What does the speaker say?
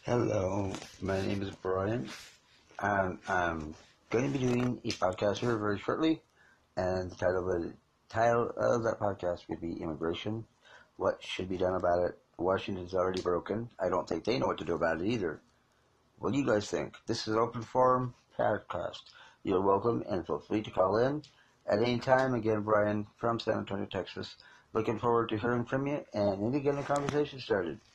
Hello, my name is Brian, and I'm going to be doing a podcast here very shortly. And the title of that podcast would be Immigration. What should be done about it? Washington's already broken. I don't think they know what to do about it either. What do you guys think? This is an open forum podcast. You're welcome and feel free to call in at any time. Again, Brian from San Antonio, Texas. Looking forward to hearing from you and need to get a conversation started.